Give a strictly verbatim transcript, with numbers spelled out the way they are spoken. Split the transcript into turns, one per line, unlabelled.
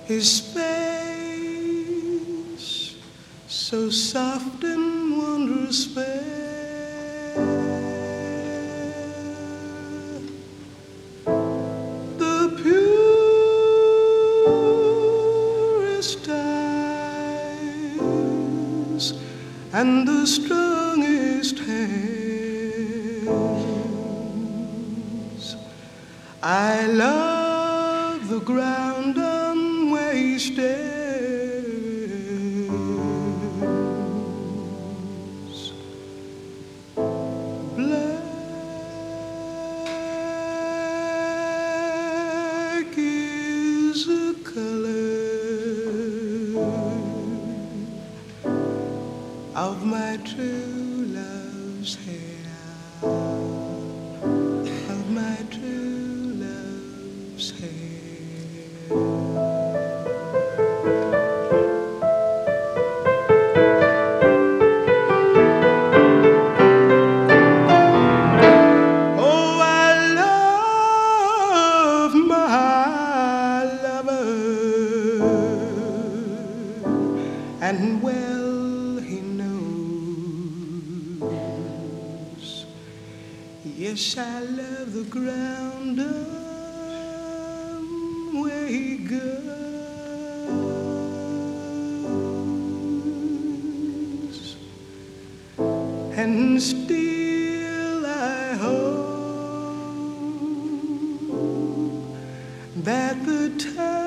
His face so soft and wondrous fair, the purest eyes and the strongest hands. I love the ground on where he stands. Black is the color of my true love's hair, of my true love's hair. Oh, I love my lover, and well he knows. Yes, I love the ground on where he goes, and still I hope that the time